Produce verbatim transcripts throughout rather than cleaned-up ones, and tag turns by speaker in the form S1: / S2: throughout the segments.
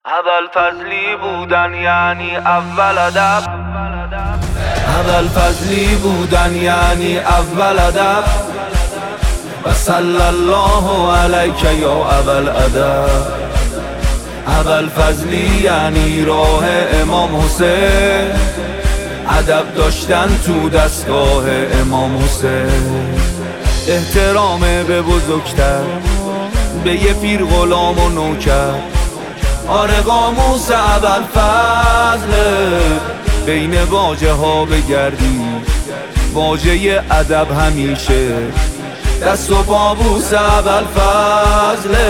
S1: اول فضلی بودن یعنی اول ادب، اول فضلی بودن یعنی اول ادب. و صلی الله علیک یا اول ادب. اول فضلی یعنی راه امام حسین، ادب داشتن تو دستگاه امام حسین. احترام به بزرگتر، به یه پیر غلام و نوکر. آره قاموس اول فضله، بین واژه ها بگردی واژه ادب همیشه دست و پابوس اول فضله.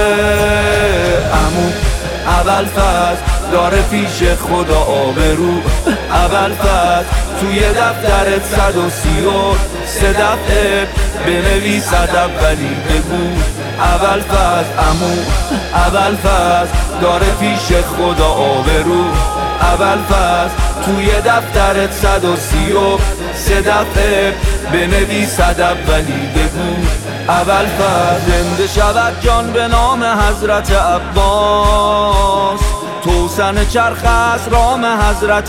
S1: عمو اول فضل داره پیش خدا آبرو. اول فضل توی دفترت صد و سی و سه دفعه بنویس ادب ولی بگو اول فضل. عمو اول فضل داره پیش خدا آبرو. اول فضل توی دفترت صد و سی و سه دفعه بنویس ادب ولی بگو اول فضل. زنده شود جان به نام حضرت عباس، توسن چرخ است رام حضرت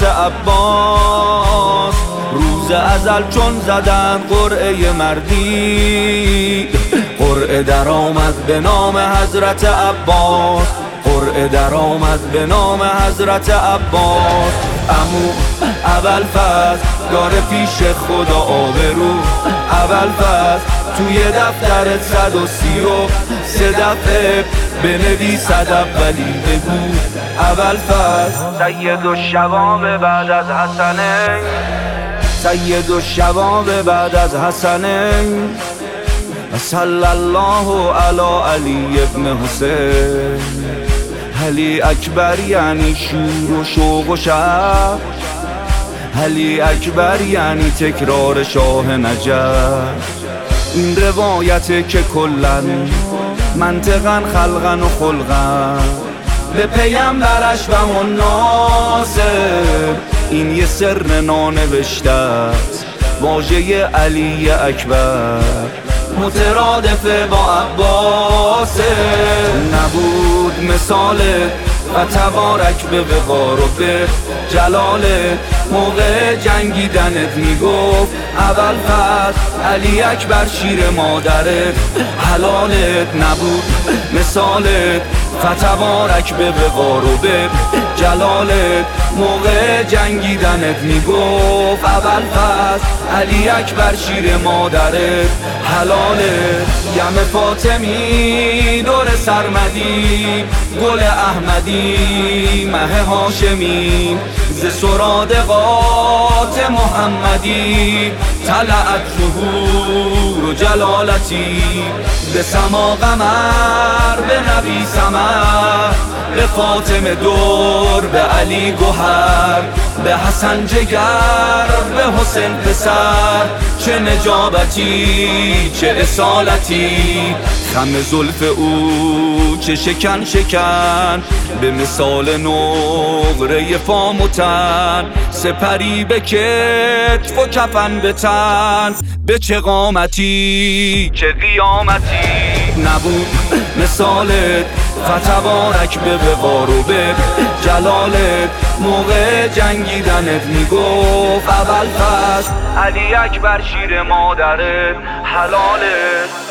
S1: عباس. روز ازل چون زدن قرعه مردی، قرعه در آمد به نام حضرت عباس. قرعه در آمد به نام حضرت عباس. عمو اول فضل داره پیش خدا آبرو. اول فضل توی دفترت صد و سی و سه دفعه بنویس ادب ولی بگو اول فضل. سید الشباب بعد از حسنین، سید الشباب بعد از حسنین. صلی الله علی علی ابن حسین. علی اکبر یعنی شور و شوق و شب، علی اکبر یعنی تکرار شاه نجف. این روایته که کلن منطقن خلقن و خلقن به پیامبرش و مناسب. این یه سر نانوشته است واژه علی اکبر، مترادف با عباس. نبود مثاله و تبارک به وقار و به جلاله. موقع جنگیدنت میگفت اول فضل علی اکبر شیر مادرت حلالت. نبود مثالت فتبارک به وقار و به جلالت. موقع جنگیدنت میگفت اول فضل علی اکبر شیر مادرت حلالت. یم فاطمی دور سرمدی، گل احمدی مه هاشمی. ز سرادقات محمدی طلعت ظهور و جلالتی. به سما قمر به نبی سمر، به فاطمه دور به علی گوهر. به حسن جگر به حسین پسر، چه نجابتی چه اصالتی. خم زلف او چه شکن شکن، به مثال نقره فام و تن. سپری به کتف و کفن به تن، به چه قامتی چه قیامتی. نبود مثالت فتبارک به وقار و به جلالت. موقع جنگیدنت میگفت اول فضل علی اکبر شیر مادرت حلالت.